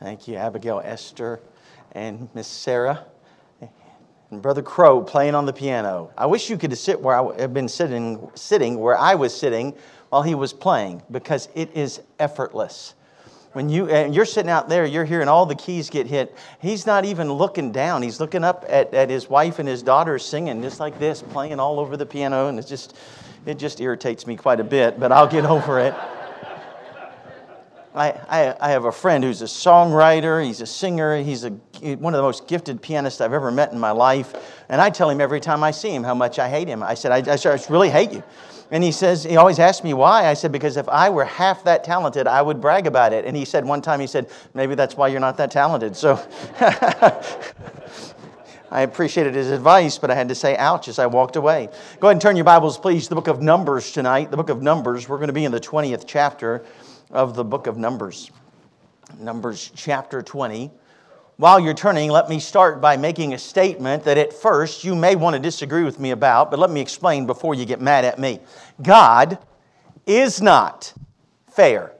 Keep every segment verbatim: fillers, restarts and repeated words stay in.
Thank you, Abigail, Esther, and Miss Sarah, and Brother Crow playing on the piano. I wish you could sit where I have been sitting, sitting where I was sitting while he was playing, because it is effortless. When you, and you're sitting out there, you're hearing all the keys get hit. He's not even looking down. He's looking up at, at his wife and his daughter singing just like this, playing all over the piano, and it's just, it just irritates me quite a bit, but I'll get over it. I, I, I have a friend who's a songwriter, he's a singer, he's a, one of the most gifted pianists I've ever met in my life. And I tell him every time I see him how much I hate him. I said, I, I just really hate you. And he says, he always asks me why. I said, because if I were half that talented, I would brag about it. And he said one time, he said, maybe that's why you're not that talented. So I appreciated his advice, but I had to say ouch as I walked away. Go ahead and turn your Bibles, please, to the book of Numbers tonight. The book of Numbers, we're going to be in the twentieth chapter of the book of Numbers. Numbers chapter twenty. While you're turning, let me start by making a statement that at first you may want to disagree with me about, but let me explain before you get mad at me. God is not fair.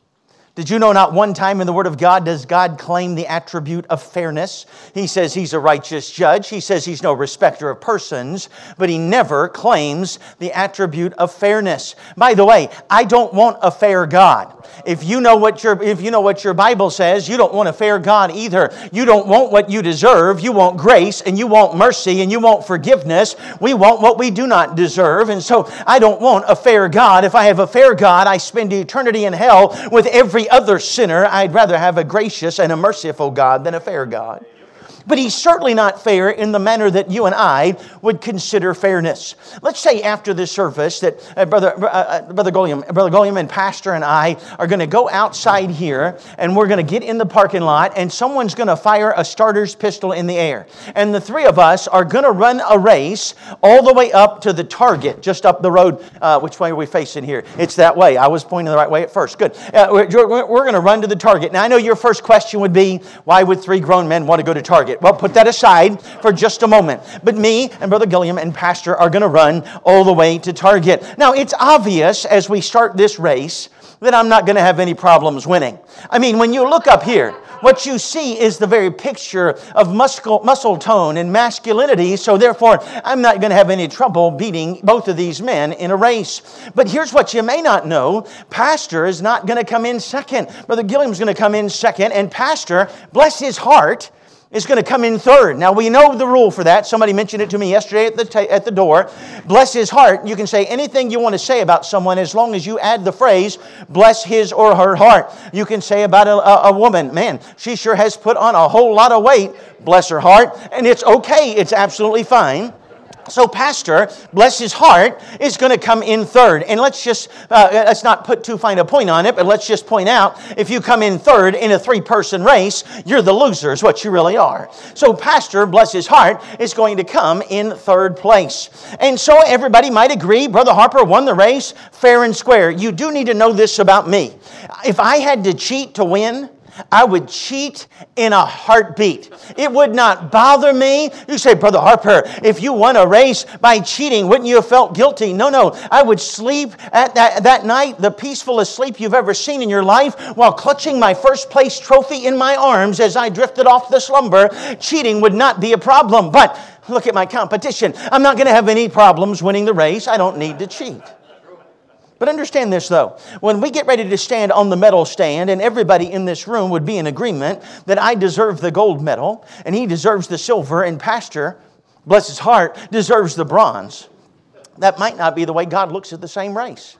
Did you know not one time in the Word of God does God claim the attribute of fairness? He says He's a righteous judge. He says He's no respecter of persons, but He never claims the attribute of fairness. By the way, I don't want a fair God. If you know what your if you know what your Bible says, you don't want a fair God either. You don't want what you deserve. You want grace, and you want mercy, and you want forgiveness. We want what we do not deserve, and so I don't want a fair God. If I have a fair God, I spend eternity in hell with every other sinner. I'd rather have a gracious and a merciful God than a fair God. But He's certainly not fair in the manner that you and I would consider fairness. Let's say after this service that uh, Brother uh, Brother Gulliam, Brother Gulliam and Pastor and I are going to go outside here, and we're going to get in the parking lot, and someone's going to fire a starter's pistol in the air. And the three of us are going to run a race all the way up to the target, just up the road. Uh, which way are we facing here? It's that way. I was pointing the right way at first. Good. Uh, we're we're going to run to the target. Now, I know your first question would be, why would three grown men want to go to Target? Well, put that aside for just a moment. But me and Brother Gilliam and Pastor are going to run all the way to Target. Now, it's obvious as we start this race that I'm not going to have any problems winning. I mean, when you look up here, what you see is the very picture of muscle, muscle tone and masculinity, so therefore I'm not going to have any trouble beating both of these men in a race. But here's what you may not know. Pastor is not going to come in second. Brother Gilliam's going to come in second, and Pastor, bless his heart, is going to come in third. Now, we know the rule for that. Somebody mentioned it to me yesterday at the ta- at the door. Bless his heart. You can say anything you want to say about someone as long as you add the phrase, bless his or her heart. You can say about a, a, a woman, man, she sure has put on a whole lot of weight. Bless her heart. And it's okay. It's absolutely fine. So Pastor, bless his heart, is going to come in third. And let's just, uh, let's not put too fine a point on it, but let's just point out, if you come in third in a three-person race, you're the loser, is what you really are. So Pastor, bless his heart, is going to come in third place. And so everybody might agree, Brother Harper won the race fair and square. You do need to know this about me. If I had to cheat to win, I would cheat in a heartbeat. It would not bother me. You say, Brother Harper, if you won a race by cheating, wouldn't you have felt guilty? No, no. I would sleep at that, that night, the peacefulest sleep you've ever seen in your life, while clutching my first place trophy in my arms as I drifted off the slumber. Cheating would not be a problem. But look at my competition. I'm not going to have any problems winning the race. I don't need to cheat. But understand this, though. When we get ready to stand on the medal stand, and everybody in this room would be in agreement that I deserve the gold medal, and he deserves the silver, and Pastor, bless his heart, deserves the bronze, that might not be the way God looks at the same race.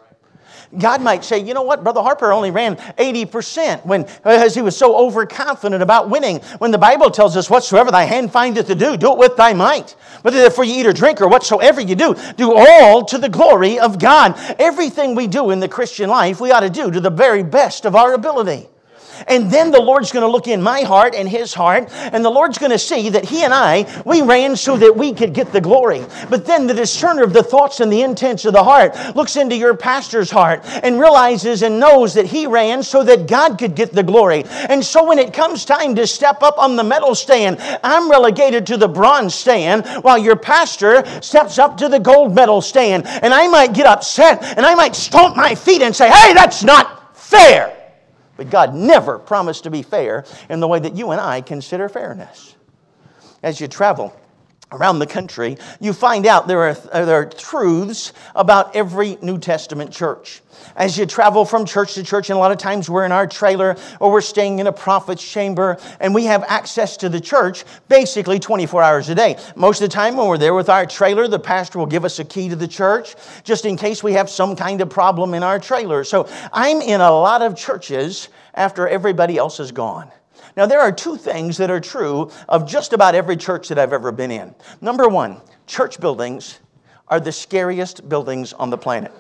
God might say, you know what, Brother Harper only ran eighty percent when, as he was so overconfident about winning. When the Bible tells us, whatsoever thy hand findeth to do, do it with thy might. Whether therefore you eat or drink or whatsoever you do, do all to the glory of God. Everything we do in the Christian life, we ought to do to the very best of our ability. And then the Lord's going to look in my heart and his heart, and the Lord's going to see that he and I, we ran so that we could get the glory. But then the discerner of the thoughts and the intents of the heart looks into your pastor's heart and realizes and knows that he ran so that God could get the glory. And so when it comes time to step up on the medal stand, I'm relegated to the bronze stand while your pastor steps up to the gold medal stand. And I might get upset and I might stomp my feet and say, hey, that's not fair. But God never promised to be fair in the way that you and I consider fairness. As you travel around the country, you find out there are, there are truths about every New Testament church. As you travel from church to church, and a lot of times we're in our trailer or we're staying in a prophet's chamber, and we have access to the church basically twenty-four hours a day. Most of the time when we're there with our trailer, the pastor will give us a key to the church just in case we have some kind of problem in our trailer. So I'm in a lot of churches after everybody else is gone. Now, there are two things that are true of just about every church that I've ever been in. Number one, church buildings are the scariest buildings on the planet.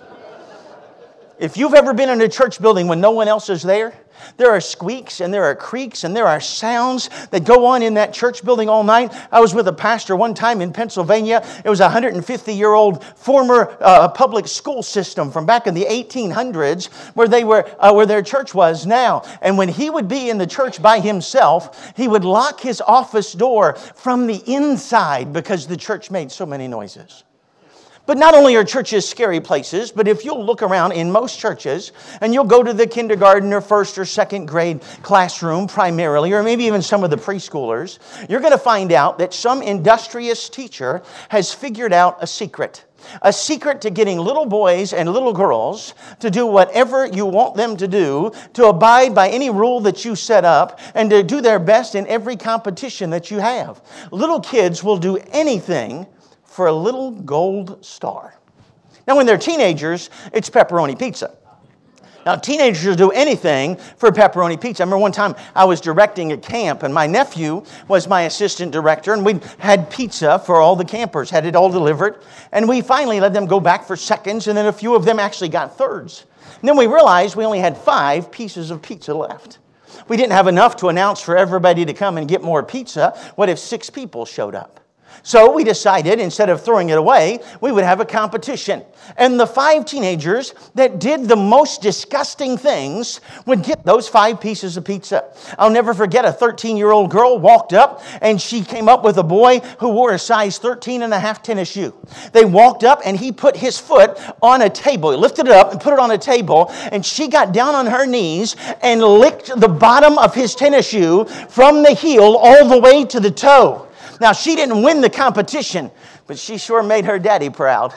If you've ever been in a church building when no one else is there, there are squeaks and there are creaks and there are sounds that go on in that church building all night. I was with a pastor one time in Pennsylvania. It was a one hundred fifty-year-old former uh, public school system from back in the eighteen hundreds where they were, uh, where their church was now. And when he would be in the church by himself, he would lock his office door from the inside because the church made so many noises. But not only are churches scary places, but if you'll look around in most churches and you'll go to the kindergarten or first or second grade classroom primarily, or maybe even some of the preschoolers, you're going to find out that some industrious teacher has figured out a secret. A secret to getting little boys and little girls to do whatever you want them to do, to abide by any rule that you set up, and to do their best in every competition that you have. Little kids will do anything for a little gold star. Now, when they're teenagers, it's pepperoni pizza. Now, teenagers do anything for pepperoni pizza. I remember one time I was directing a camp, and my nephew was my assistant director, and we had pizza for all the campers, had it all delivered, and we finally let them go back for seconds, and then a few of them actually got thirds. And then we realized we only had five pieces of pizza left. We didn't have enough to announce for everybody to come and get more pizza. What if six people showed up? So we decided, instead of throwing it away, we would have a competition. And the five teenagers that did the most disgusting things would get those five pieces of pizza. I'll never forget, a thirteen-year-old girl walked up, and she came up with a boy who wore a size thirteen and a half tennis shoe. They walked up, and he put his foot on a table. He lifted it up and put it on a table, and she got down on her knees and licked the bottom of his tennis shoe from the heel all the way to the toe. Now, she didn't win the competition, but she sure made her daddy proud.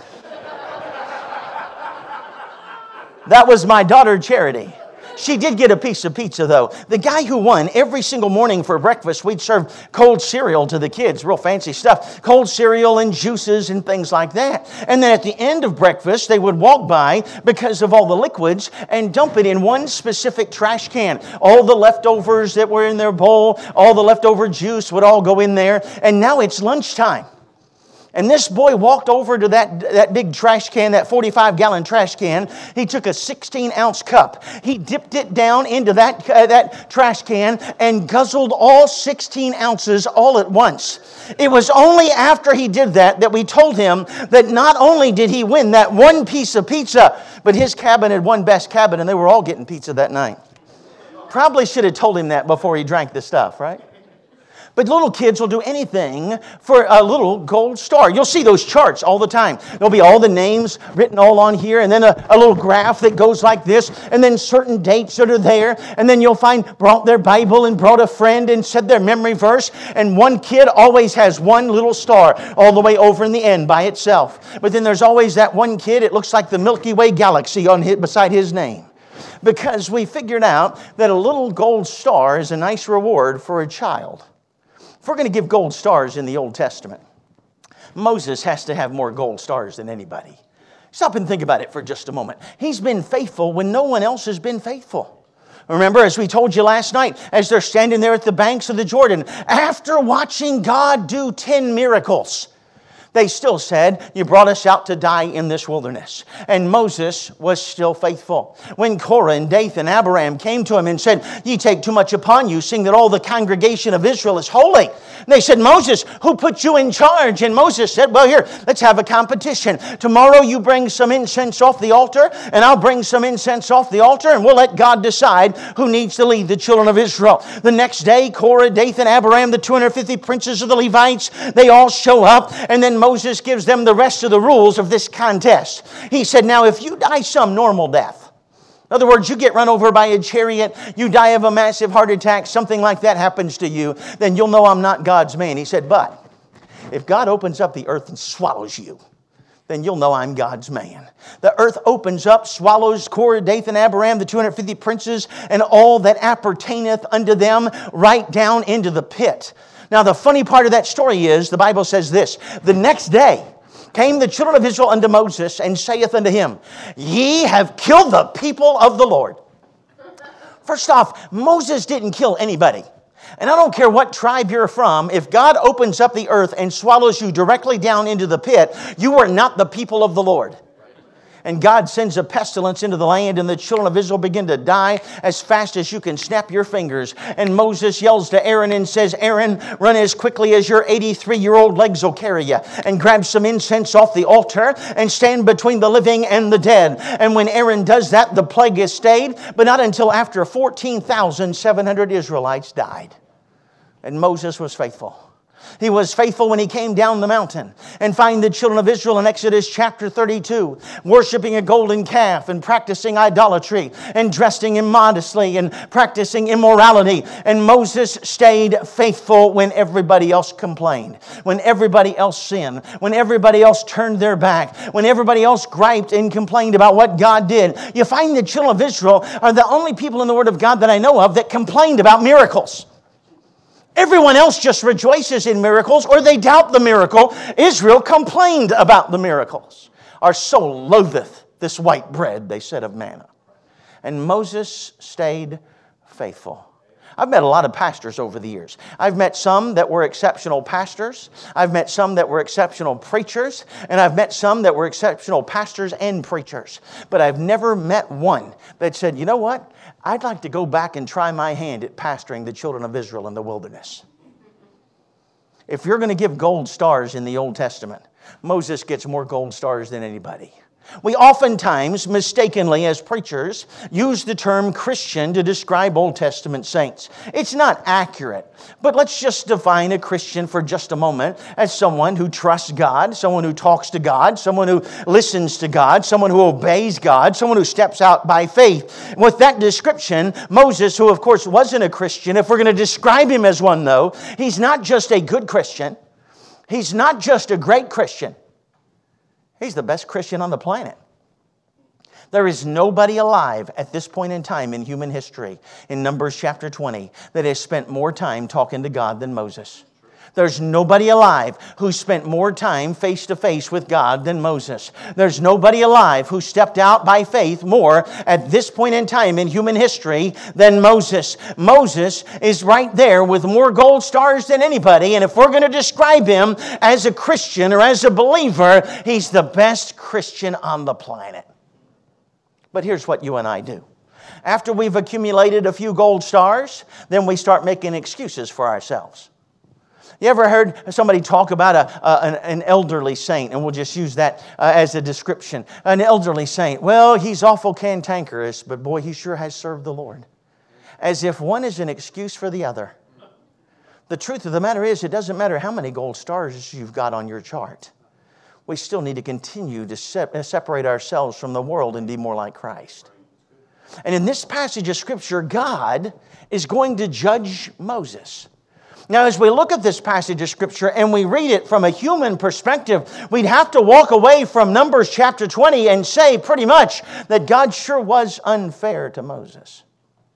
That was my daughter, Charity. She did get a piece of pizza, though. The guy who won, every single morning for breakfast, we'd serve cold cereal to the kids, real fancy stuff. Cold cereal and juices and things like that. And then at the end of breakfast, they would walk by, because of all the liquids, and dump it in one specific trash can. All the leftovers that were in their bowl, all the leftover juice would all go in there. And now it's lunchtime. And this boy walked over to that, that big trash can, that forty-five gallon trash can. He took a sixteen ounce cup. He dipped it down into that, uh, that trash can and guzzled all sixteen ounces all at once. It was only after he did that that we told him that not only did he win that one piece of pizza, but his cabin had won best cabin, and they were all getting pizza that night. Probably should have told him that before he drank the stuff, right? But little kids will do anything for a little gold star. You'll see those charts all the time. There'll be all the names written all on here, and then a, a little graph that goes like this, and then certain dates that are there, and then you'll find brought their Bible and brought a friend and said their memory verse, and one kid always has one little star all the way over in the end by itself. But then there's always that one kid, it looks like the Milky Way galaxy on his, beside his name. Because we figured out that a little gold star is a nice reward for a child. If we're going to give gold stars in the Old Testament, Moses has to have more gold stars than anybody. Stop and think about it for just a moment. He's been faithful when no one else has been faithful. Remember, as we told you last night, as they're standing there at the banks of the Jordan, after watching God do ten miracles, they still said, you brought us out to die in this wilderness. And Moses was still faithful. When Korah and Dathan and Abiram came to him and said, ye take too much upon you, seeing that all the congregation of Israel is holy. And they said, Moses, who put you in charge? And Moses said, well, here, let's have a competition. Tomorrow you bring some incense off the altar, and I'll bring some incense off the altar, and we'll let God decide who needs to lead the children of Israel. The next day, Korah, Dathan, Abiram, the two hundred fifty princes of the Levites, they all show up, and then Moses gives them the rest of the rules of this contest. He said, now if you die some normal death, In other words, you get run over by a chariot, you die of a massive heart attack, something like that happens to you, then you'll know I'm not God's man. He said, but if God opens up the earth and swallows you, then you'll know I'm God's man. The earth opens up, swallows Korah, Dathan, Abiram, the two hundred fifty princes, and all that appertaineth unto them, right down into the pit. Now, the funny part of that story is, the Bible says this, the next day came the children of Israel unto Moses, and saith unto him, Ye have killed the people of the Lord. First off, Moses didn't kill anybody. And I don't care what tribe you're from, if God opens up the earth and swallows you directly down into the pit, you are not the people of the Lord. And God sends a pestilence into the land, and the children of Israel begin to die as fast as you can snap your fingers. And Moses yells to Aaron and says, Aaron, run as quickly as your eighty-three-year-old legs will carry you, and grab some incense off the altar and stand between the living and the dead. And when Aaron does that, the plague is stayed, but not until after fourteen thousand seven hundred Israelites died. And Moses was faithful. He was faithful when he came down the mountain and find the children of Israel in Exodus chapter thirty-two, worshiping a golden calf and practicing idolatry and dressing immodestly and practicing immorality. And Moses stayed faithful when everybody else complained, when everybody else sinned, when everybody else turned their back, when everybody else griped and complained about what God did. You find the children of Israel are the only people in the Word of God that I know of that complained about miracles. Everyone else just rejoices in miracles, or they doubt the miracle. Israel complained about the miracles. Our soul loatheth this white bread, they said of manna. And Moses stayed faithful. I've met a lot of pastors over the years. I've met some that were exceptional pastors. I've met some that were exceptional preachers. And I've met some that were exceptional pastors and preachers. But I've never met one that said, you know what? I'd like to go back and try my hand at pastoring the children of Israel in the wilderness. If you're going to give gold stars in the Old Testament, Moses gets more gold stars than anybody. We oftentimes, mistakenly as preachers, use the term Christian to describe Old Testament saints. It's not accurate, but let's just define a Christian for just a moment as someone who trusts God, someone who talks to God, someone who listens to God, someone who obeys God, someone who steps out by faith. With that description, Moses, who of course wasn't a Christian, if we're going to describe him as one though, he's not just a good Christian, he's not just a great Christian. He's the best Christian on the planet. There is nobody alive at this point in time in human history, in Numbers chapter twenty, that has spent more time talking to God than Moses. There's nobody alive who spent more time face to face with God than Moses. There's nobody alive who stepped out by faith more at this point in time in human history than Moses. Moses is right there with more gold stars than anybody. And if we're going to describe him as a Christian or as a believer, he's the best Christian on the planet. But here's what you and I do. After we've accumulated a few gold stars, then we start making excuses for ourselves. You ever heard somebody talk about a, a, an, an elderly saint? And we'll just use that uh, as a description. An elderly saint. Well, he's awful cantankerous, but boy, he sure has served the Lord. As if one is an excuse for the other. The truth of the matter is, it doesn't matter how many gold stars you've got on your chart. We still need to continue to se- separate ourselves from the world and be more like Christ. And in this passage of Scripture, God is going to judge Moses. Now, as we look at this passage of Scripture and we read it from a human perspective, we'd have to walk away from Numbers chapter twenty and say pretty much that God sure was unfair to Moses.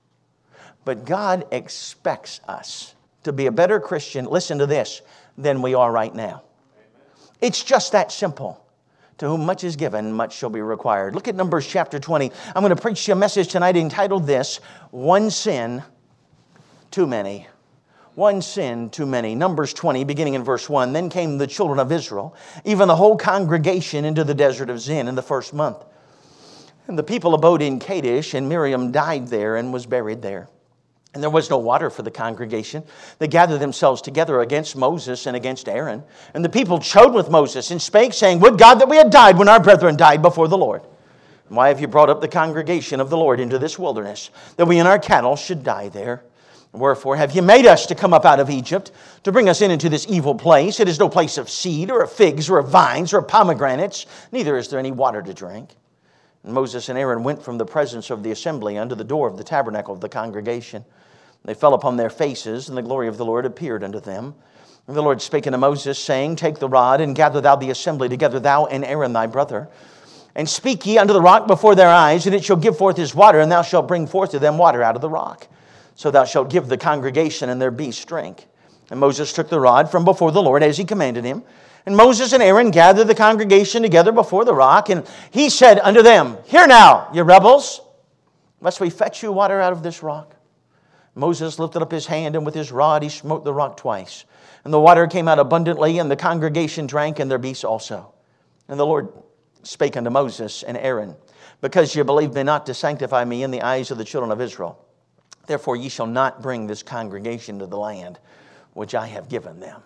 But God expects us to be a better Christian, listen to this, than we are right now. It's just that simple. To whom much is given, much shall be required. Look at Numbers chapter twenty. I'm going to preach you a message tonight entitled this, One Sin Too Many. One sin too many. Numbers twenty, beginning in verse one. Then came the children of Israel, even the whole congregation, into the desert of Zin in the first month. And the people abode in Kadesh, and Miriam died there and was buried there. And there was no water for the congregation. They gathered themselves together against Moses and against Aaron. And the people chode with Moses and spake, saying, Would God that we had died when our brethren died before the Lord. And why have you brought up the congregation of the Lord into this wilderness, that we and our cattle should die there? Wherefore have you made us to come up out of Egypt, to bring us in into this evil place? It is no place of seed, or of figs, or of vines, or of pomegranates, neither is there any water to drink. And Moses and Aaron went from the presence of the assembly unto the door of the tabernacle of the congregation. They fell upon their faces, and the glory of the Lord appeared unto them. And the Lord spake unto Moses, saying, Take the rod, and gather thou the assembly together, thou and Aaron thy brother. And speak ye unto the rock before their eyes, and it shall give forth his water, and thou shalt bring forth to them water out of the rock. So thou shalt give the congregation and their beasts drink. And Moses took the rod from before the Lord, as he commanded him. And Moses and Aaron gathered the congregation together before the rock, and he said unto them, Hear now, ye rebels, must we fetch you water out of this rock? Moses lifted up his hand, and with his rod he smote the rock twice. And the water came out abundantly, and the congregation drank, and their beasts also. And the Lord spake unto Moses and Aaron, Because ye believed me not to sanctify me in the eyes of the children of Israel, therefore ye shall not bring this congregation to the land which I have given them.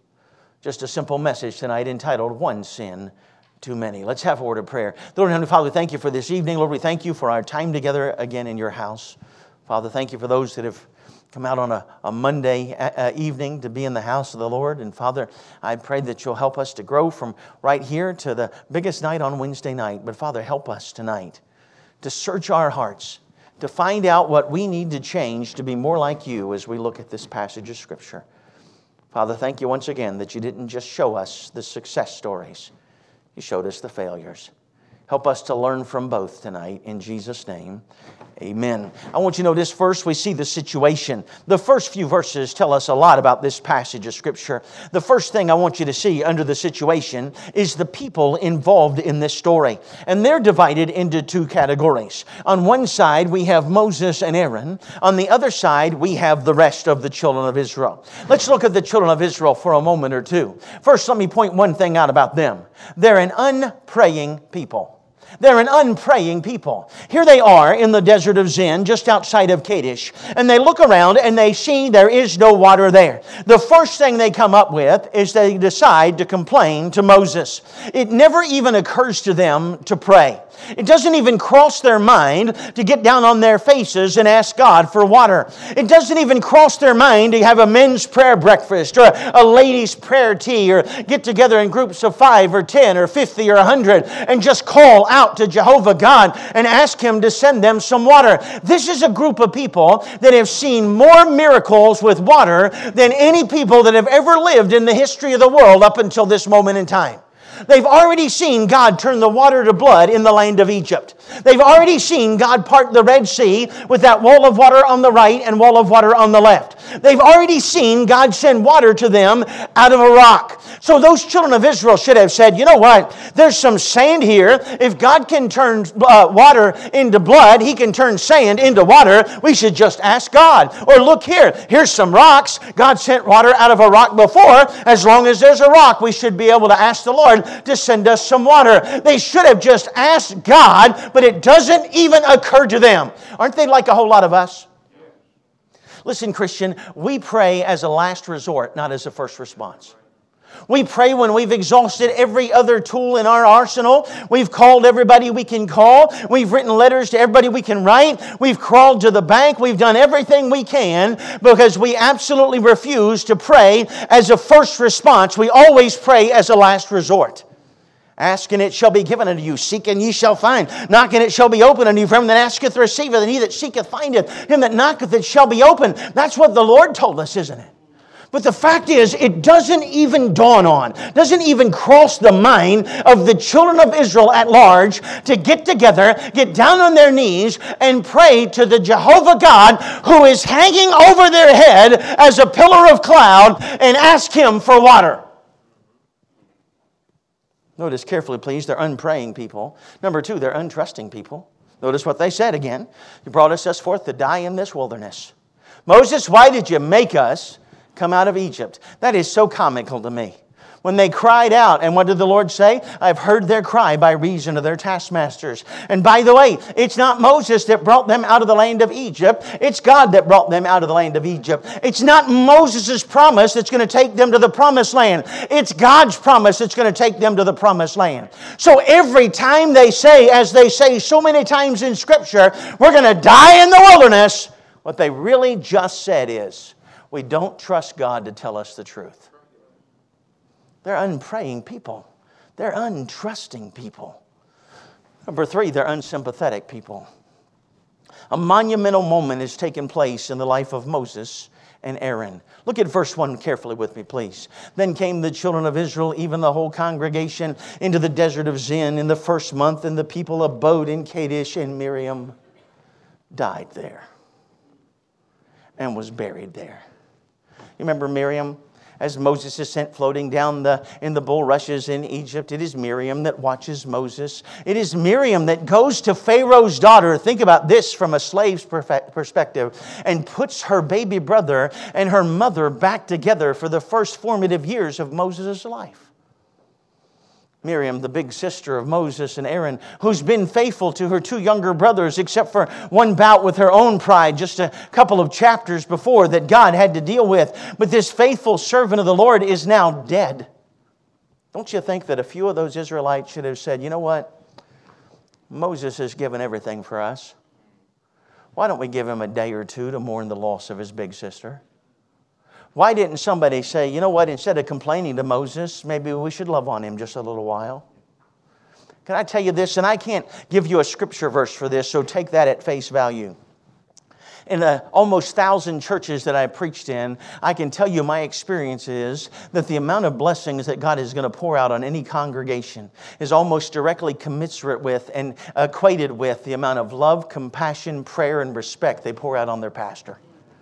Just a simple message tonight entitled, One Sin Too Many. Let's have a word of prayer. Lord and Heavenly Father, we thank you for this evening. Lord, we thank you for our time together again in your house. Father, thank you for those that have come out on a, a Monday uh, evening to be in the house of the Lord. And Father, I pray that you'll help us to grow from right here to the biggest night on Wednesday night. But Father, help us tonight to search our hearts, to find out what we need to change to be more like you as we look at this passage of Scripture. Father, thank you once again that you didn't just show us the success stories. You showed us the failures. Help us to learn from both tonight. In Jesus' name, amen. I want you to notice first we see the situation. The first few verses tell us a lot about this passage of Scripture. The first thing I want you to see under the situation is the people involved in this story. And they're divided into two categories. On one side, we have Moses and Aaron. On the other side, we have the rest of the children of Israel. Let's look at the children of Israel for a moment or two. First, let me point one thing out about them. They're an unpraying people. They're an unpraying people. Here they are in the desert of Zin, just outside of Kadesh, and they look around and they see there is no water there. The first thing they come up with is they decide to complain to Moses. It never even occurs to them to pray. It doesn't even cross their mind to get down on their faces and ask God for water. It doesn't even cross their mind to have a men's prayer breakfast or a ladies' prayer tea or get together in groups of five or ten or fifty or a hundred and just call out to Jehovah God and ask Him to send them some water. This is a group of people that have seen more miracles with water than any people that have ever lived in the history of the world up until this moment in time. They've already seen God turn the water to blood in the land of Egypt. They've already seen God part the Red Sea with that wall of water on the right and wall of water on the left. They've already seen God send water to them out of a rock. So those children of Israel should have said, you know what? There's some sand here. If God can turn uh, water into blood, He can turn sand into water. We should just ask God. Or look here. Here's some rocks. God sent water out of a rock before. As long as there's a rock, we should be able to ask the Lord to send us some water. They should have just asked God, but it doesn't even occur to them. Aren't they like a whole lot of us? Listen, Christian, we pray as a last resort, not as a first response. We pray when we've exhausted every other tool in our arsenal. We've called everybody we can call. We've written letters to everybody we can write. We've crawled to the bank. We've done everything we can because we absolutely refuse to pray as a first response. We always pray as a last resort. Ask and it shall be given unto you. Seek and ye shall find. Knock and it shall be opened unto you. For him that asketh receiveth, and he that seeketh findeth. Him that knocketh it shall be opened. That's what the Lord told us, isn't it? But the fact is, it doesn't even dawn on, doesn't even cross the mind of the children of Israel at large to get together, get down on their knees, and pray to the Jehovah God who is hanging over their head as a pillar of cloud and ask Him for water. Notice carefully, please, they're unpraying people. Number two, they're untrusting people. Notice what they said again. You brought us forth to die in this wilderness. Moses, why did you make us come out of Egypt? That is so comical to me. When they cried out, and what did the Lord say? I've heard their cry by reason of their taskmasters. And by the way, it's not Moses that brought them out of the land of Egypt. It's God that brought them out of the land of Egypt. It's not Moses' promise that's going to take them to the promised land. It's God's promise that's going to take them to the promised land. So every time they say, as they say so many times in Scripture, we're going to die in the wilderness, what they really just said is, we don't trust God to tell us the truth. They're unpraying people. They're untrusting people. Number three, they're unsympathetic people. A monumental moment has taken place in the life of Moses and Aaron. Look at verse one carefully with me, please. Then came the children of Israel, even the whole congregation, into the desert of Zin in the first month, and the people abode in Kadesh, and Miriam died there and was buried there. You remember Miriam? As Moses is sent floating down the, in the bulrushes in Egypt, it is Miriam that watches Moses. It is Miriam that goes to Pharaoh's daughter, think about this from a slave's perspective, and puts her baby brother and her mother back together for the first formative years of Moses' life. Miriam, the big sister of Moses and Aaron, who's been faithful to her two younger brothers, except for one bout with her own pride just a couple of chapters before that God had to deal with. But this faithful servant of the Lord is now dead. Don't you think that a few of those Israelites should have said, you know what? Moses has given everything for us. Why don't we give him a day or two to mourn the loss of his big sister? Why didn't somebody say, you know what, instead of complaining to Moses, maybe we should love on him just a little while? Can I tell you this? And I can't give you a scripture verse for this, so take that at face value. In the almost thousand churches that I preached in, I can tell you my experience is that the amount of blessings that God is going to pour out on any congregation is almost directly commensurate with and equated with the amount of love, compassion, prayer, and respect they pour out on their pastor.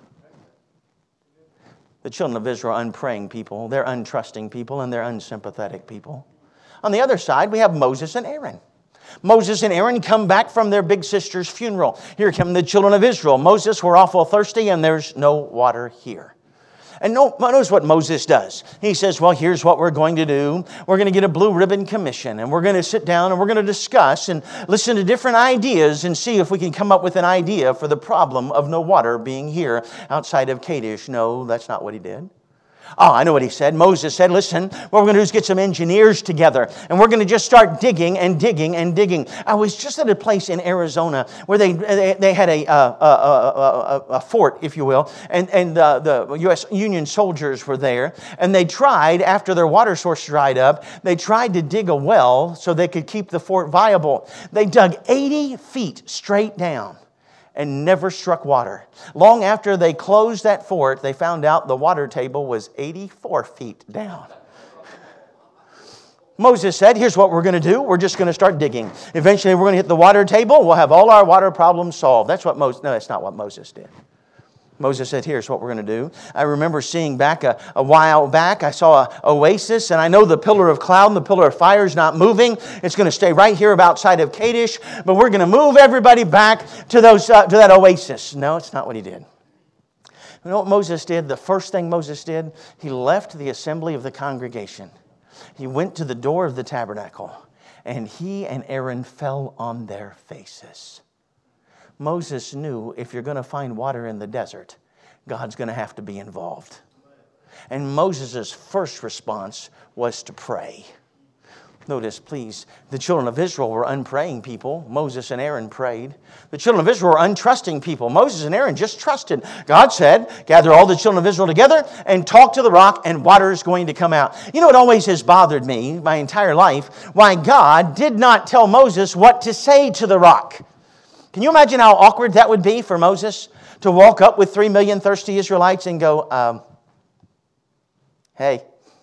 The children of Israel are unpraying people, they're untrusting people, and they're unsympathetic people. On the other side, we have Moses and Aaron. Moses and Aaron come back from their big sister's funeral. Here come the children of Israel. Moses, we're awful thirsty, and there's no water here. And notice what Moses does. He says, well, here's what we're going to do. We're going to get a blue ribbon commission, and we're going to sit down and we're going to discuss and listen to different ideas and see if we can come up with an idea for the problem of no water being here outside of Kadesh. No, that's not what he did. Oh, I know what he said. Moses said, listen, what we're going to do is get some engineers together, and we're going to just start digging and digging and digging. I was just at a place in Arizona where they they, they had a, a, a, a, a fort, if you will, and, and the, the U S Union soldiers were there, and they tried, after their water source dried up, they tried to dig a well so they could keep the fort viable. They dug eighty feet straight down and never struck water. Long after they closed that fort, they found out the water table was eighty-four feet down. Moses said, here's what we're going to do. We're just going to start digging. Eventually, we're going to hit the water table. We'll have all our water problems solved. That's what Moses, no, that's not what Moses did. Moses said, here's what we're going to do. I remember seeing back a, a while back, I saw an oasis, and I know the pillar of cloud and the pillar of fire is not moving. It's going to stay right here outside of Kadesh, but we're going to move everybody back to those uh, to that oasis. No, it's not what he did. You know what Moses did? The first thing Moses did, he left the assembly of the congregation. He went to the door of the tabernacle, and he and Aaron fell on their faces. Moses knew if you're going to find water in the desert, God's going to have to be involved. And Moses' first response was to pray. Notice, please, the children of Israel were unpraying people. Moses and Aaron prayed. The children of Israel were untrusting people. Moses and Aaron just trusted. God said, gather all the children of Israel together and talk to the rock, and water is going to come out. You know, it always has bothered me my entire life why God did not tell Moses what to say to the rock. Can you imagine how awkward that would be for Moses to walk up with three million thirsty Israelites and go, um, hey,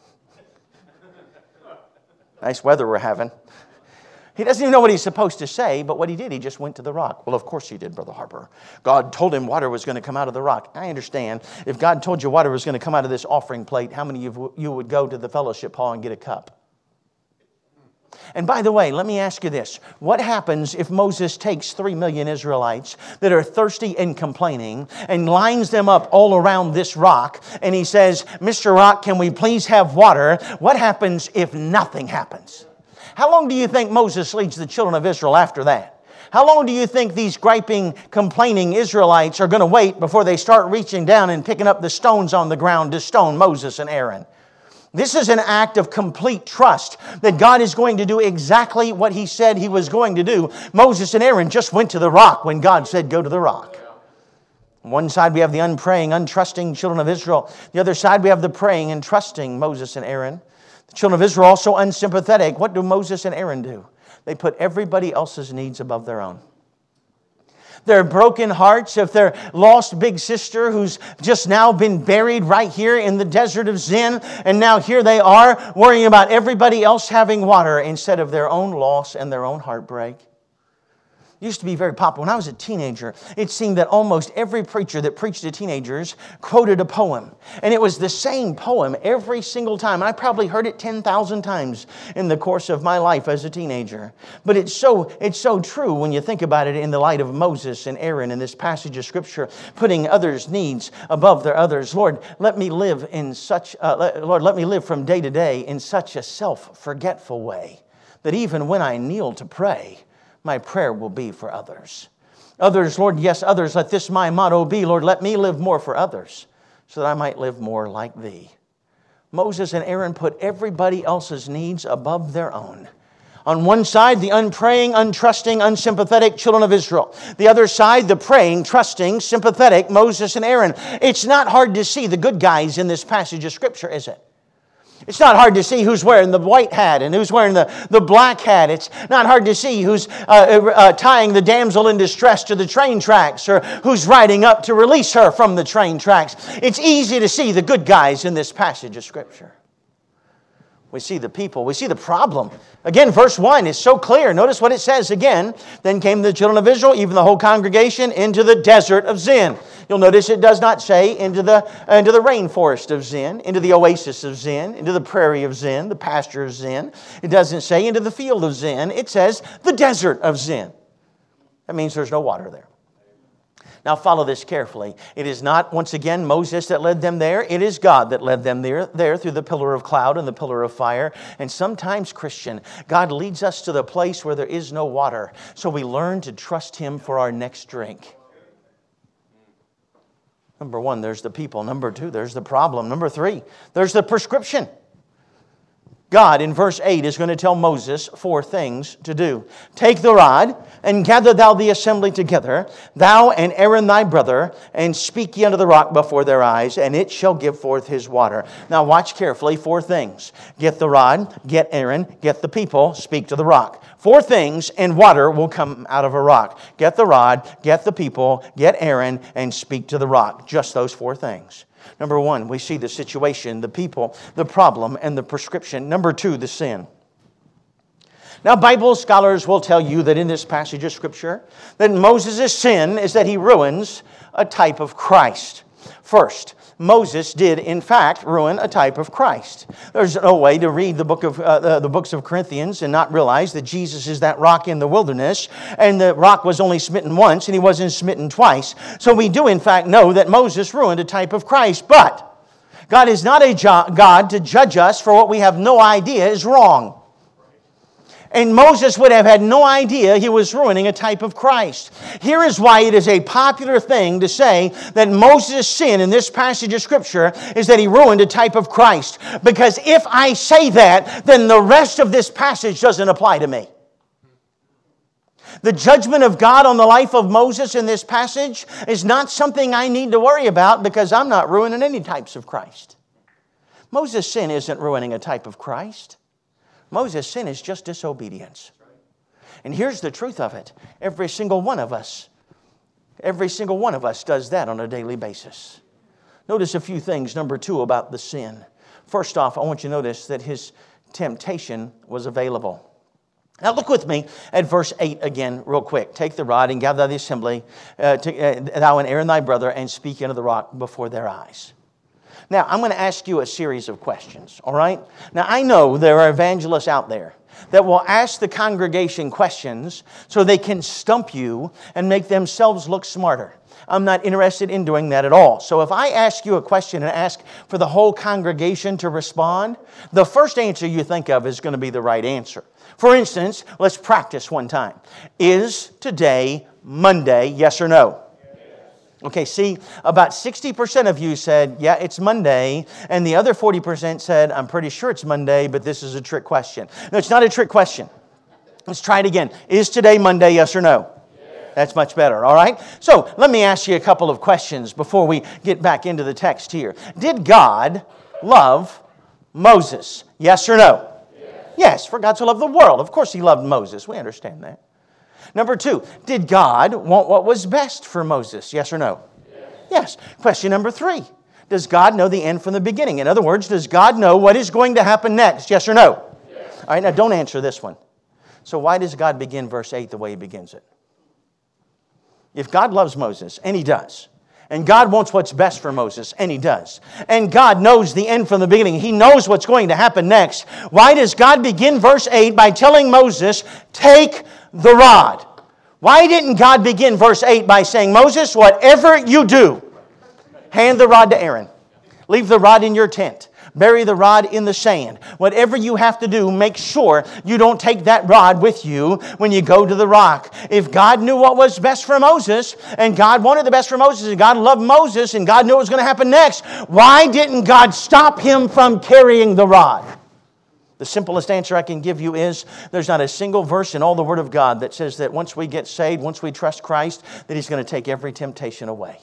nice weather we're having. He doesn't even know what he's supposed to say, but what he did, he just went to the rock. Well, of course he did, Brother Harper. God told him water was going to come out of the rock. I understand. If God told you water was going to come out of this offering plate, how many of you would go to the fellowship hall and get a cup? And by the way, let me ask you this. What happens if Moses takes three million Israelites that are thirsty and complaining and lines them up all around this rock, and he says, Mister Rock, can we please have water? What happens if nothing happens? How long do you think Moses leads the children of Israel after that? How long do you think these griping, complaining Israelites are going to wait before they start reaching down and picking up the stones on the ground to stone Moses and Aaron? This is an act of complete trust that God is going to do exactly what He said He was going to do. Moses and Aaron just went to the rock when God said, go to the rock. On one side we have the unpraying, untrusting children of Israel. The other side we have the praying and trusting Moses and Aaron. The children of Israel are also unsympathetic. What do Moses and Aaron do? They put everybody else's needs above their own. Their broken hearts of their lost big sister who's just now been buried right here in the desert of Zin. And now here they are worrying about everybody else having water instead of their own loss and their own heartbreak. It used to be very popular. When I was a teenager, it seemed that almost every preacher that preached to teenagers quoted a poem. And it was the same poem every single time. I probably heard it ten thousand times in the course of my life as a teenager. But it's so, it's so true when you think about it in the light of Moses and Aaron in this passage of Scripture, putting others' needs above their others. Lord, let me live in such, uh, Lord, let me live from day to day in such a self-forgetful way that even when I kneel to pray, my prayer will be for others. Others, Lord, yes, others, let this my motto be, Lord, let me live more for others so that I might live more like Thee. Moses and Aaron put everybody else's needs above their own. On one side, the unpraying, untrusting, unsympathetic children of Israel. The other side, the praying, trusting, sympathetic Moses and Aaron. It's not hard to see the good guys in this passage of Scripture, is it? It's not hard to see who's wearing the white hat and who's wearing the, the black hat. It's not hard to see who's uh, uh, tying the damsel in distress to the train tracks or who's riding up to release her from the train tracks. It's easy to see the good guys in this passage of Scripture. We see the people. We see the problem. Again, verse one is so clear. Notice what it says again. Then came the children of Israel, even the whole congregation, into the desert of Zin. You'll notice it does not say into the, uh, into the rainforest of Zin, into the oasis of Zin, into the prairie of Zin, the pasture of Zin. It doesn't say into the field of Zin. It says the desert of Zin. That means there's no water there. Now follow this carefully. It is not, once again, Moses that led them there. It is God that led them there, there through the pillar of cloud and the pillar of fire. And sometimes, Christian, God leads us to the place where there is no water. So we learn to trust Him for our next drink. Number one, there's the people. Number two, there's the problem. Number three, there's the prescription. God, in verse eight, is going to tell Moses four things to do. Take the rod, and gather thou the assembly together, thou and Aaron thy brother, and speak ye unto the rock before their eyes, and it shall give forth his water. Now watch carefully, four things. Get the rod, get Aaron, get the people, speak to the rock. Four things, and water will come out of a rock. Get the rod, get the people, get Aaron, and speak to the rock. Just those four things. Number one, we see the situation, the people, the problem, and the prescription. Number two, the sin. Now, Bible scholars will tell you that in this passage of Scripture, that Moses' sin is that he ruins a type of Christ. First, Moses did, in fact, ruin a type of Christ. There's no way to read the book of uh, the books of Corinthians and not realize that Jesus is that rock in the wilderness, and the rock was only smitten once, and he wasn't smitten twice. So we do, in fact, know that Moses ruined a type of Christ. But God is not a God to judge us for what we have no idea is wrong. And Moses would have had no idea he was ruining a type of Christ. Here is why it is a popular thing to say that Moses' sin in this passage of Scripture is that he ruined a type of Christ. Because if I say that, then the rest of this passage doesn't apply to me. The judgment of God on the life of Moses in this passage is not something I need to worry about because I'm not ruining any types of Christ. Moses' sin isn't ruining a type of Christ. Moses' sin is just disobedience. And here's the truth of it. Every single one of us, every single one of us does that on a daily basis. Notice a few things, number two, about the sin. First off, I want you to notice that his temptation was available. Now look with me at verse eight again real quick. Take the rod and gather the assembly, uh, to, uh, thou and Aaron thy brother, and speak unto the rock before their eyes. Now, I'm going to ask you a series of questions, all right? Now, I know there are evangelists out there that will ask the congregation questions so they can stump you and make themselves look smarter. I'm not interested in doing that at all. So if I ask you a question and ask for the whole congregation to respond, the first answer you think of is going to be the right answer. For instance, let's practice one time. Is today Monday, yes or no? Okay, see, about sixty percent of you said, yeah, it's Monday, and the other forty percent said, I'm pretty sure it's Monday, but this is a trick question. No, it's not a trick question. Let's try it again. Is today Monday, yes or no? Yes. That's much better, all right? So, let me ask you a couple of questions before we get back into the text here. Did God love Moses? Yes or no? Yes. Yes, for God so loved the world. Of course he loved Moses. We understand that. Number two, did God want what was best for Moses? Yes or no? Yes. Yes. Question number three, does God know the end from the beginning? In other words, does God know what is going to happen next? Yes or no? Yes. All right, now don't answer this one. So why does God begin verse eight the way he begins it? If God loves Moses, and he does, and God wants what's best for Moses, and he does, and God knows the end from the beginning, he knows what's going to happen next, why does God begin verse eight by telling Moses, take the rod? Why didn't God begin verse eight by saying, Moses, whatever you do, hand the rod to Aaron. Leave the rod in your tent. Bury the rod in the sand. Whatever you have to do, make sure you don't take that rod with you when you go to the rock. If God knew what was best for Moses, and God wanted the best for Moses, and God loved Moses, and God knew what was going to happen next, why didn't God stop him from carrying the rod? The simplest answer I can give you is there's not a single verse in all the Word of God that says that once we get saved, once we trust Christ, that He's going to take every temptation away.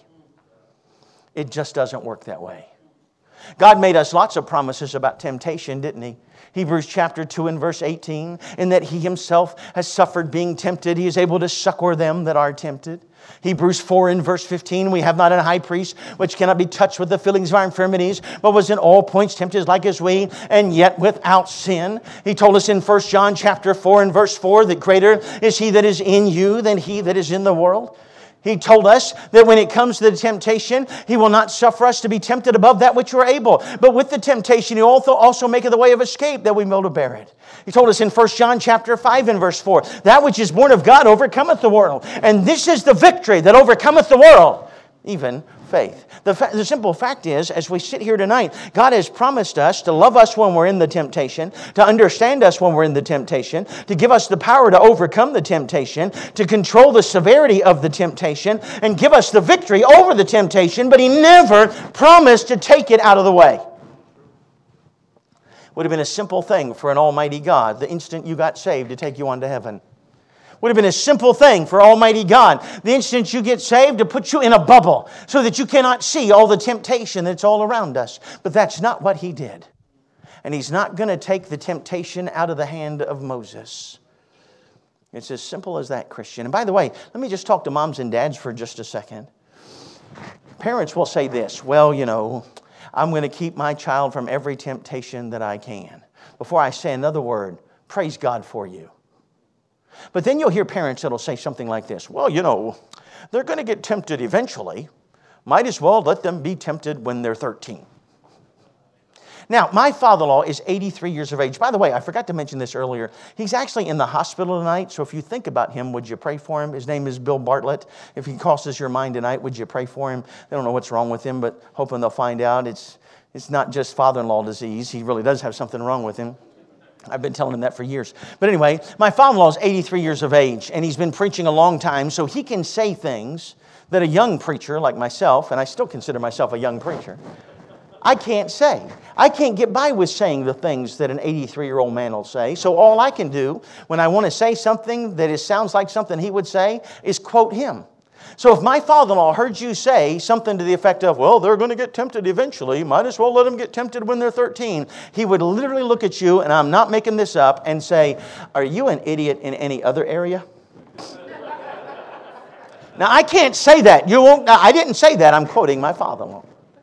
It just doesn't work that way. God made us lots of promises about temptation, didn't He? Hebrews chapter two and verse eighteen, in that He Himself has suffered being tempted, He is able to succor them that are tempted. Hebrews four and verse fifteen, we have not a high priest which cannot be touched with the feelings of our infirmities, but was in all points tempted like as we, and yet without sin. He told us in First John chapter four and verse four that greater is He that is in you than he that is in the world. He told us that when it comes to the temptation, He will not suffer us to be tempted above that which we're able. But with the temptation, He also also maketh the way of escape that we may to bear it. He told us in First John chapter five and verse four, that which is born of God overcometh the world. And this is the victory that overcometh the world, even faith. The, fa- the simple fact is, as we sit here tonight, God has promised us to love us when we're in the temptation, to understand us when we're in the temptation, to give us the power to overcome the temptation, to control the severity of the temptation, and give us the victory over the temptation, but He never promised to take it out of the way. Would have been a simple thing for an almighty God, the instant you got saved, to take you on to heaven. Would have been a simple thing for Almighty God, the instant you get saved, to put you in a bubble so that you cannot see all the temptation that's all around us. But that's not what He did. And He's not going to take the temptation out of the hand of Moses. It's as simple as that, Christian. And by the way, let me just talk to moms and dads for just a second. Parents will say this, well, you know, I'm going to keep my child from every temptation that I can. Before I say another word, praise God for you. But then you'll hear parents that'll say something like this, well, you know, they're going to get tempted eventually. Might as well let them be tempted when they're thirteen. Now, my father-in-law is eighty-three years of age. By the way, I forgot to mention this earlier. He's actually in the hospital tonight, so if you think about him, would you pray for him? His name is Bill Bartlett. If he crosses your mind tonight, would you pray for him? They don't know what's wrong with him, but hoping they'll find out. It's, it's not just father-in-law disease. He really does have something wrong with him. I've been telling him that for years. But anyway, my father-in-law is eighty-three years of age, and he's been preaching a long time, so he can say things that a young preacher like myself, and I still consider myself a young preacher, I can't say. I can't get by with saying the things that an eighty-three-year-old man will say. So all I can do when I want to say something that is, sounds like something he would say is quote him. So if my father-in-law heard you say something to the effect of, well, they're going to get tempted eventually, might as well let them get tempted when they're thirteen, he would literally look at you, and I'm not making this up, and say, are you an idiot in any other area? Now, I can't say that. You won't. I didn't say that. I'm quoting my father-in-law.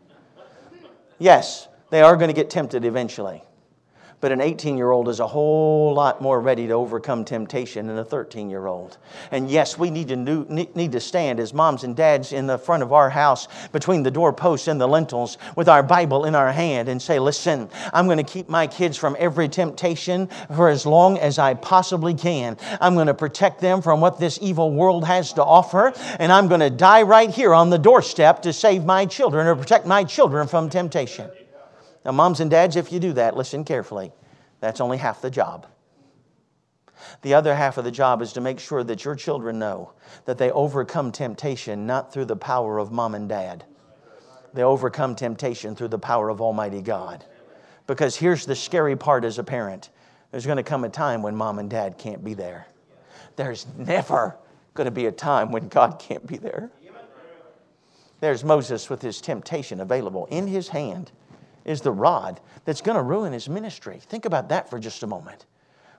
Yes, they are going to get tempted eventually. But an eighteen-year-old is a whole lot more ready to overcome temptation than a thirteen-year-old. And yes, we need to do, need to stand as moms and dads in the front of our house between the doorposts and the lintels with our Bible in our hand and say, listen, I'm going to keep my kids from every temptation for as long as I possibly can. I'm going to protect them from what this evil world has to offer. And I'm going to die right here on the doorstep to save my children or protect my children from temptation. Now, moms and dads, if you do that, listen carefully. That's only half the job. The other half of the job is to make sure that your children know that they overcome temptation not through the power of mom and dad. They overcome temptation through the power of Almighty God. Because here's the scary part as a parent. There's going to come a time when mom and dad can't be there. There's never going to be a time when God can't be there. There's Moses with his temptation available in his hand. Is the rod that's going to ruin his ministry. Think about that for just a moment.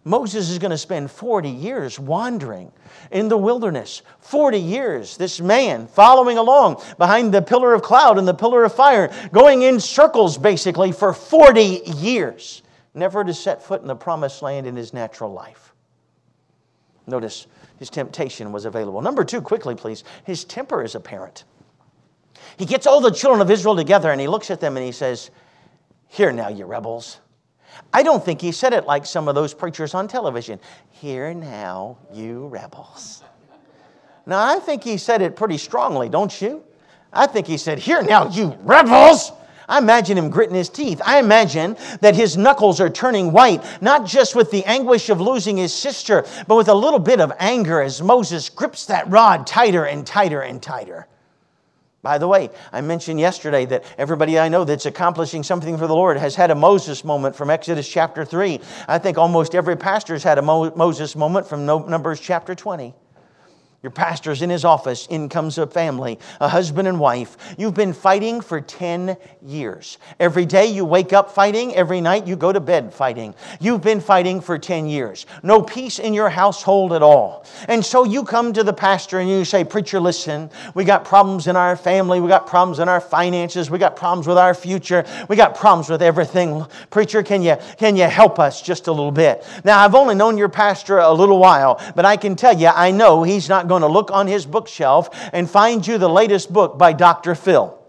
Moses is going to spend forty years wandering in the wilderness. forty years, this man following along behind the pillar of cloud and the pillar of fire, going in circles basically for forty years, never to set foot in the promised land in his natural life. Notice his temptation was available. Number two, quickly please, his temper is apparent. He gets all the children of Israel together and he looks at them and he says, "Here now, you rebels." I don't think he said it like some of those preachers on television. "Here now, you rebels." Now, I think he said it pretty strongly, don't you? I think he said, "Here now, you rebels." I imagine him gritting his teeth. I imagine that his knuckles are turning white, not just with the anguish of losing his sister, but with a little bit of anger as Moses grips that rod tighter and tighter and tighter. By the way, I mentioned yesterday that everybody I know that's accomplishing something for the Lord has had a Moses moment from Exodus chapter three. I think almost every pastor's had a Mo- Moses moment from Numbers chapter twenty. Your pastor's in his office, in comes a family, a husband and wife. You've been fighting for ten years. Every day you wake up fighting, every night you go to bed fighting. You've been fighting for ten years. No peace in your household at all. And so you come to the pastor and you say, "Preacher, listen, we got problems in our family, we got problems in our finances, we got problems with our future, we got problems with everything. Preacher, can you, can you help us just a little bit?" Now, I've only known your pastor a little while, but I can tell you, I know he's not going to look on his bookshelf and find you the latest book by Doctor Phil.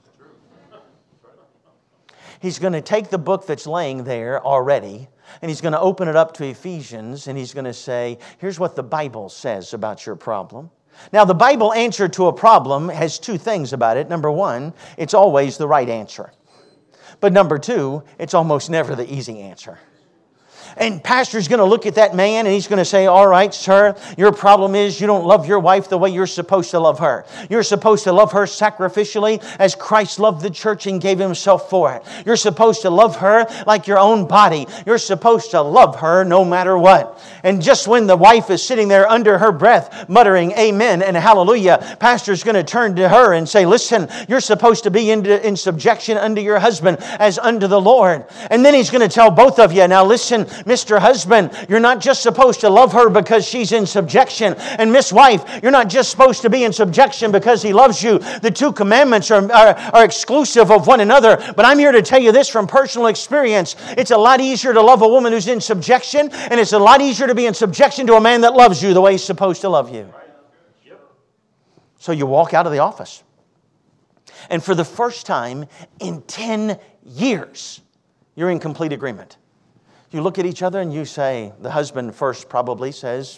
He's going to take the book that's laying there already and he's going to open it up to Ephesians and he's going to say, "Here's what the Bible says about your problem." Now, the Bible answer to a problem has two things about it. Number one, it's always the right answer. But number two, it's almost never the easy answer. And pastor's going to look at that man and he's going to say, "All right, sir, your problem is you don't love your wife the way you're supposed to love her. You're supposed to love her sacrificially as Christ loved the church and gave himself for it. You're supposed to love her like your own body. You're supposed to love her no matter what." And just when the wife is sitting there under her breath muttering amen and hallelujah, pastor's going to turn to her and say, "Listen, you're supposed to be in, in subjection unto your husband as unto the Lord." And then he's going to tell both of you, "Now listen, Mister Husband, you're not just supposed to love her because she's in subjection. And Miss Wife, you're not just supposed to be in subjection because he loves you. The two commandments are, are, are exclusive of one another. But I'm here to tell you this from personal experience. It's a lot easier to love a woman who's in subjection, and it's a lot easier to be in subjection to a man that loves you the way he's supposed to love you." So you walk out of the office. And for the first time in ten years, you're in complete agreement. You look at each other and you say, the husband first probably says,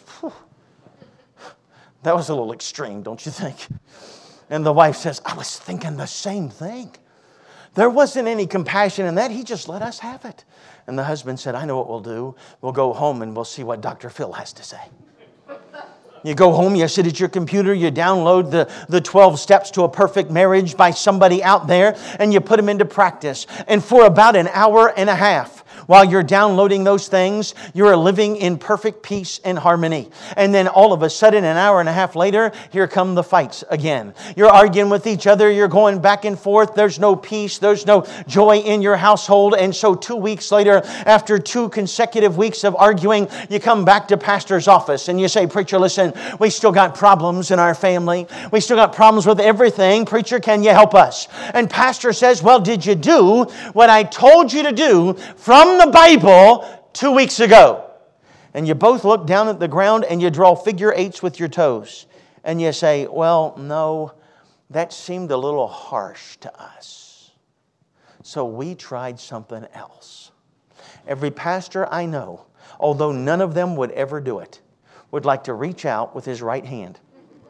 "That was a little extreme, don't you think?" And the wife says, "I was thinking the same thing. There wasn't any compassion in that. He just let us have it." And the husband said, "I know what we'll do. We'll go home and we'll see what Doctor Phil has to say." You go home, you sit at your computer, you download the, the twelve steps to a perfect marriage by somebody out there, and you put them into practice. And for about an hour and a half, while you're downloading those things, you're living in perfect peace and harmony. And then all of a sudden, an hour and a half later, here come the fights again. You're arguing with each other. You're going back and forth. There's no peace. There's no joy in your household. And so two weeks later, after two consecutive weeks of arguing, you come back to pastor's office and you say, "Preacher, listen, we still got problems in our family. We still got problems with everything. Preacher, can you help us?" And pastor says, "Well, did you do what I told you to do from the Bible two weeks ago?" And you both look down at the ground and you draw figure eights with your toes. And you say, "Well, no, that seemed a little harsh to us. So we tried something else." Every pastor I know, although none of them would ever do it, would like to reach out with his right hand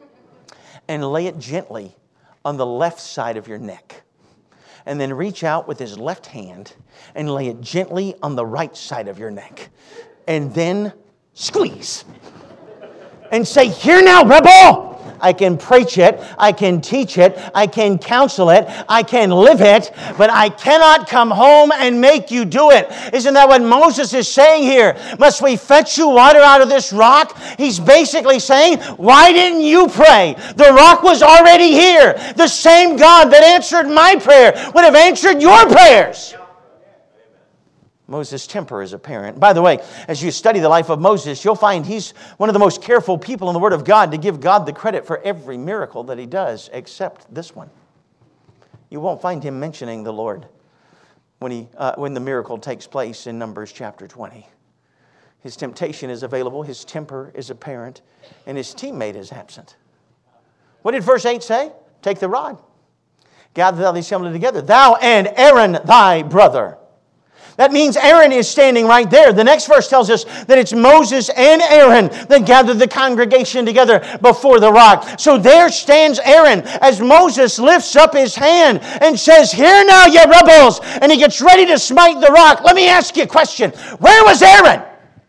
and lay it gently on the left side of your neck. And then reach out with his left hand and lay it gently on the right side of your neck. And then squeeze. And say, "Here now, rebel! I can preach it, I can teach it, I can counsel it, I can live it, but I cannot come home and make you do it." Isn't that what Moses is saying here? Must we fetch you water out of this rock? He's basically saying, why didn't you pray? The rock was already here. The same God that answered my prayer would have answered your prayers. Moses' temper is apparent. By the way, as you study the life of Moses, you'll find he's one of the most careful people in the Word of God to give God the credit for every miracle that he does, except this one. You won't find him mentioning the Lord when, he, uh, when the miracle takes place in Numbers chapter twenty. His temptation is available, his temper is apparent, and his teammate is absent. What did verse eight say? Take the rod. Gather thou the assembly together, thou and Aaron thy brother. That means Aaron is standing right there. The next verse tells us that it's Moses and Aaron that gathered the congregation together before the rock. So there stands Aaron as Moses lifts up his hand and says, "Hear now, ye rebels," and he gets ready to smite the rock. Let me ask you a question. Where was Aaron?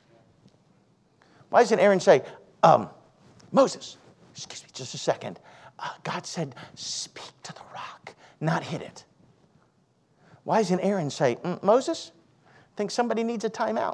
Why doesn't Aaron say, um, Moses, excuse me just a second. Uh, God said, speak to the rock, not hit it. Why doesn't Aaron say, mm, Moses, I think somebody needs a timeout?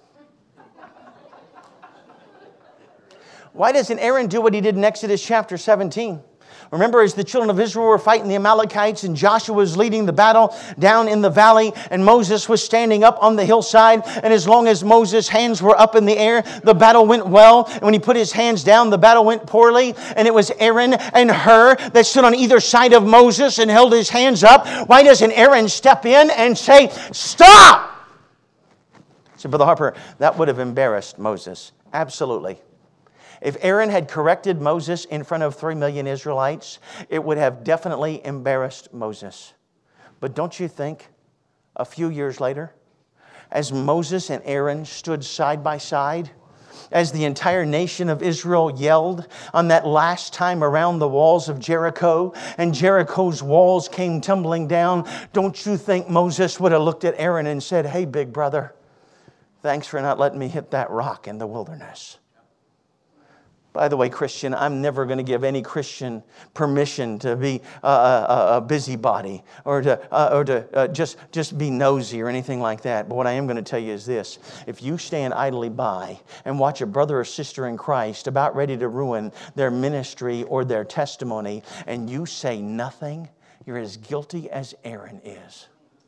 Why doesn't Aaron do what he did in Exodus chapter seventeen? Remember, as the children of Israel were fighting the Amalekites and Joshua was leading the battle down in the valley and Moses was standing up on the hillside, and as long as Moses' hands were up in the air, the battle went well. And when he put his hands down, the battle went poorly. And it was Aaron and Hur that stood on either side of Moses and held his hands up. Why doesn't Aaron step in and say, "Stop"? So, Brother Harper, that would have embarrassed Moses. Absolutely. If Aaron had corrected Moses in front of three million Israelites, it would have definitely embarrassed Moses. But don't you think, a few years later, as Moses and Aaron stood side by side, as the entire nation of Israel yelled on that last time around the walls of Jericho, and Jericho's walls came tumbling down, don't you think Moses would have looked at Aaron and said, "Hey, big brother, thanks for not letting me hit that rock in the wilderness"? By the way, Christian, I'm never going to give any Christian permission to be a, a, a busybody or to, uh, or to uh, just, just be nosy or anything like that. But what I am going to tell you is this. If you stand idly by and watch a brother or sister in Christ about ready to ruin their ministry or their testimony and you say nothing, you're as guilty as Aaron is.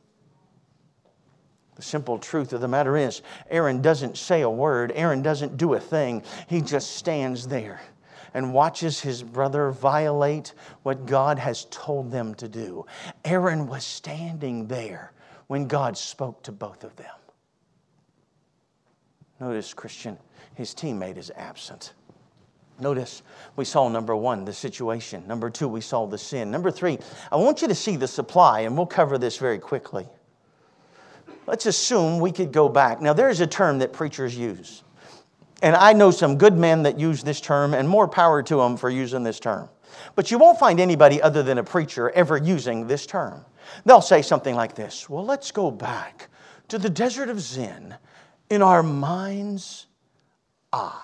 The simple truth of the matter is, Aaron doesn't say a word. Aaron doesn't do a thing. He just stands there and watches his brother violate what God has told them to do. Aaron was standing there when God spoke to both of them. Notice, Christian, his teammate is absent. Notice, we saw number one, the situation. Number two, we saw the sin. Number three, I want you to see the supply, and we'll cover this very quickly. Let's assume we could go back. Now, there's a term that preachers use. And I know some good men that use this term, and more power to them for using this term. But you won't find anybody other than a preacher ever using this term. They'll say something like this. Well, let's go back to the desert of Zin in our mind's eye.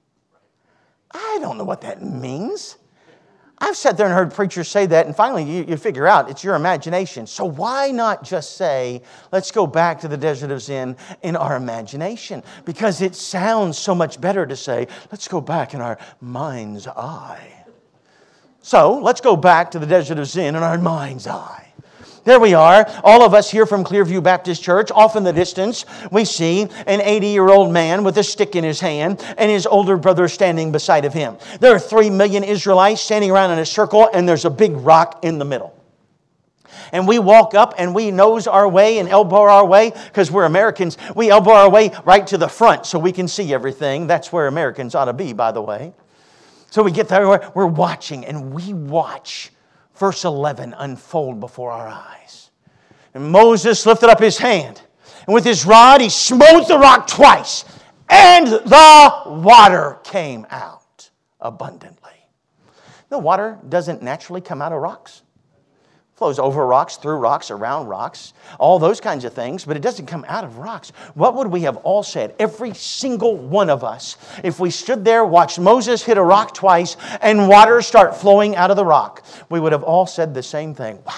I don't know what that means. I've sat there and heard preachers say that, and finally you, you figure out it's your imagination. So why not just say, let's go back to the desert of Zin in our imagination? Because it sounds so much better to say, let's go back in our mind's eye. So let's go back to the desert of Zin in our mind's eye. There we are, all of us here from Clearview Baptist Church. Off in the distance, we see an eighty-year-old man with a stick in his hand and his older brother standing beside of him. There are three million Israelites standing around in a circle, and there's a big rock in the middle. And we walk up and we nose our way and elbow our way, because we're Americans. We elbow our way right to the front so we can see everything. That's where Americans ought to be, by the way. So we get there, we're watching, and we watch verse eleven unfold before our eyes. And Moses lifted up his hand, and with his rod he smote the rock twice, and the water came out abundantly. The water doesn't naturally come out of rocks. It flows over rocks, through rocks, around rocks, all those kinds of things, but it doesn't come out of rocks. What would we have all said, every single one of us, if we stood there, watched Moses hit a rock twice, and water start flowing out of the rock? We would have all said the same thing. Wow,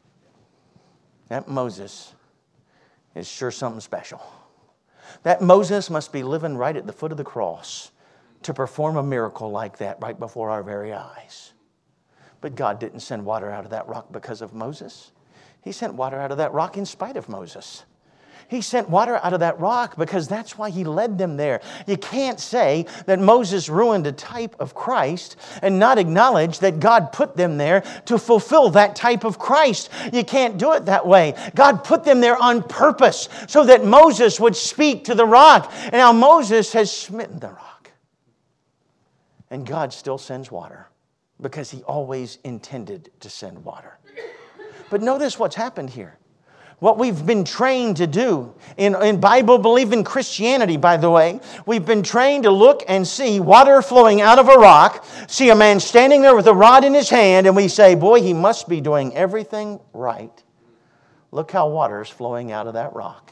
that Moses is sure something special. That Moses must be living right at the foot of the cross to perform a miracle like that right before our very eyes. But God didn't send water out of that rock because of Moses. He sent water out of that rock in spite of Moses. He sent water out of that rock because that's why He led them there. You can't say that Moses ruined a type of Christ and not acknowledge that God put them there to fulfill that type of Christ. You can't do it that way. God put them there on purpose so that Moses would speak to the rock. And now Moses has smitten the rock. And God still sends water because He always intended to send water. But notice what's happened here. What we've been trained to do in, in Bible-believing Christianity, by the way, we've been trained to look and see water flowing out of a rock, see a man standing there with a rod in his hand, and we say, boy, he must be doing everything right. Look how water is flowing out of that rock.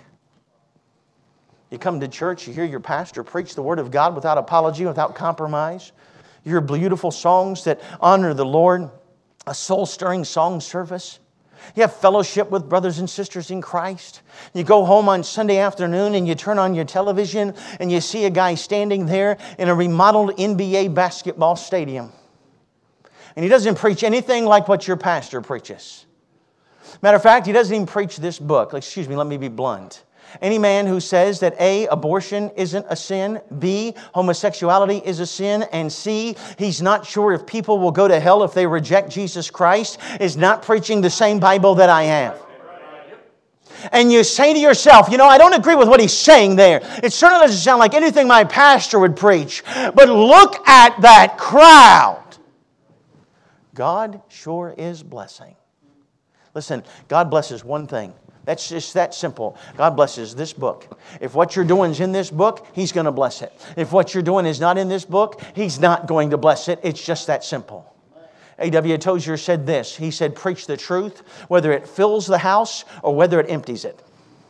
You come to church, you hear your pastor preach the Word of God without apology, without compromise. You hear beautiful songs that honor the Lord, a soul-stirring song service. You have fellowship with brothers and sisters in Christ. You go home on Sunday afternoon and you turn on your television and you see a guy standing there in a remodeled N B A basketball stadium. And he doesn't preach anything like what your pastor preaches. Matter of fact, he doesn't even preach this book. Excuse me, let me be blunt. Any man who says that A, abortion isn't a sin, B, homosexuality is a sin, and C, he's not sure if people will go to hell if they reject Jesus Christ, is not preaching the same Bible that I have. And you say to yourself, you know, I don't agree with what he's saying there. It certainly doesn't sound like anything my pastor would preach. But look at that crowd. God sure is blessing. Listen, God blesses one thing. That's just that simple. God blesses this book. If what you're doing is in this book, He's going to bless it. If what you're doing is not in this book, He's not going to bless it. It's just that simple. A W Tozer said this. He said, preach the truth, whether it fills the house or whether it empties it.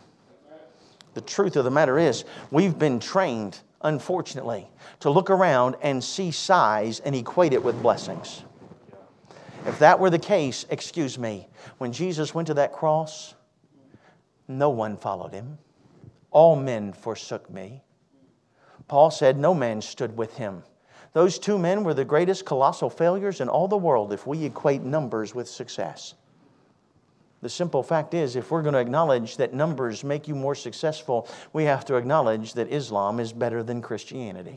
The truth of the matter is, we've been trained, unfortunately, to look around and see size and equate it with blessings. If that were the case, excuse me, when Jesus went to that cross, no one followed Him. All men forsook me. Paul said no man stood with Him. Those two men were the greatest colossal failures in all the world if we equate numbers with success. The simple fact is, if we're going to acknowledge that numbers make you more successful, we have to acknowledge that Islam is better than Christianity.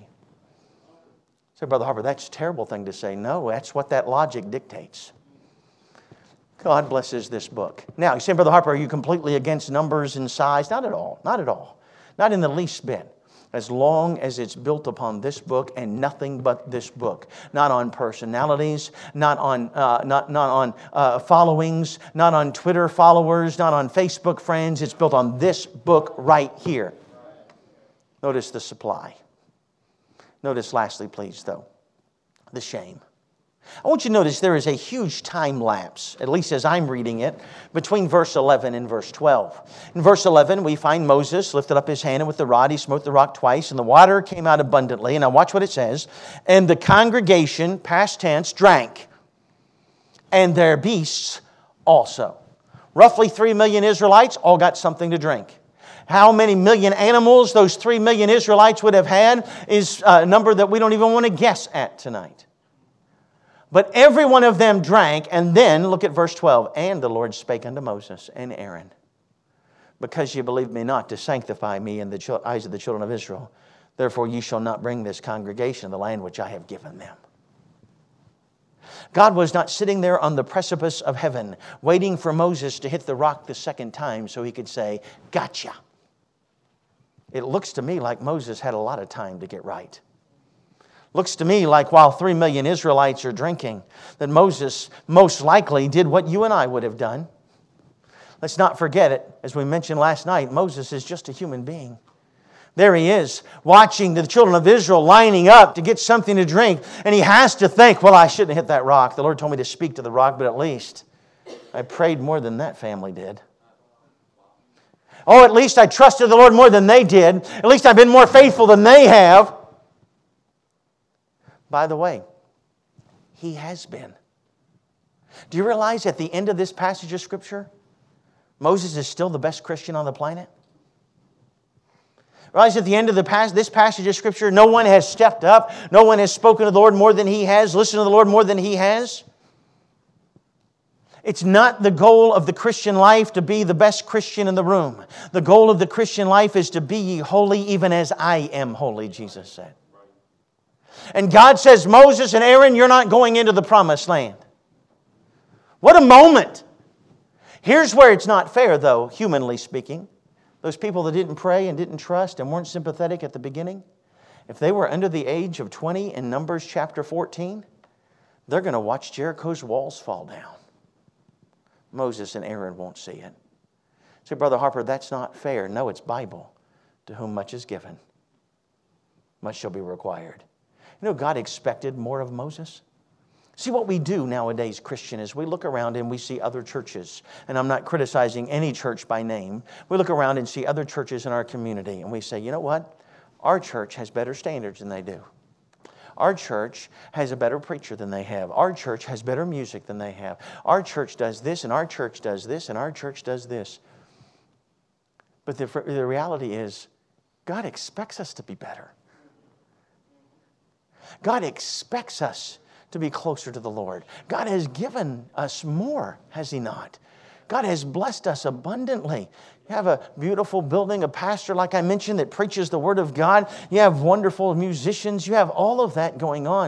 So, Brother Harper, that's a terrible thing to say. No, that's what that logic dictates. God blesses this book. Now, you say, Brother Harper, are you completely against numbers and size? Not at all. Not at all. Not in the least bit. As long as it's built upon this book and nothing but this book. Not on personalities, not on, uh, not, not on uh, followings, not on Twitter followers, not on Facebook friends. It's built on this book right here. Notice the supply. Notice lastly, please, though, the shame. I want you to notice there is a huge time lapse, at least as I'm reading it, between verse eleven and verse twelve. In verse eleven, we find Moses lifted up his hand, and with the rod he smote the rock twice, and the water came out abundantly. And now watch what it says. And the congregation, past tense, drank, and their beasts also. Roughly three million Israelites all got something to drink. How many million animals those three million Israelites would have had is a number that we don't even want to guess at tonight. But every one of them drank, and then, look at verse twelve, and the Lord spake unto Moses and Aaron, because ye believed me not to sanctify me in the eyes of the children of Israel, therefore ye shall not bring this congregation to the land which I have given them. God was not sitting there on the precipice of heaven, waiting for Moses to hit the rock the second time so He could say, gotcha. It looks to me like Moses had a lot of time to get right. Looks to me like while three million Israelites are drinking, that Moses most likely did what you and I would have done. Let's not forget it. As we mentioned last night, Moses is just a human being. There he is, watching the children of Israel lining up to get something to drink. And he has to think, well, I shouldn't have hit that rock. The Lord told me to speak to the rock, but at least I prayed more than that family did. Oh, at least I trusted the Lord more than they did. At least I've been more faithful than they have. By the way, he has been. Do you realize at the end of this passage of Scripture, Moses is still the best Christian on the planet? Realize at the end of the pas- this passage of Scripture, no one has stepped up. No one has spoken to the Lord more than he has, listened to the Lord more than he has. It's not the goal of the Christian life to be the best Christian in the room. The goal of the Christian life is to be ye holy even as I am holy, Jesus said. And God says, Moses and Aaron, you're not going into the promised land. What a moment. Here's where it's not fair, though, humanly speaking. Those people that didn't pray and didn't trust and weren't sympathetic at the beginning, if they were under the age of twenty in Numbers chapter fourteen, they're going to watch Jericho's walls fall down. Moses and Aaron won't see it. Say, Brother Harper, that's not fair. No, it's Bible. To whom much is given, much shall be required. You know, God expected more of Moses. See, what we do nowadays, Christian, is we look around and we see other churches. And I'm not criticizing any church by name. We look around and see other churches in our community. And we say, you know what? Our church has better standards than they do. Our church has a better preacher than they have. Our church has better music than they have. Our church does this, and our church does this, and our church does this. But the, the reality is, God expects us to be better. God expects us to be closer to the Lord. God has given us more, has He not? God has blessed us abundantly. You have a beautiful building, a pastor, like I mentioned, that preaches the Word of God. You have wonderful musicians. You have all of that going on.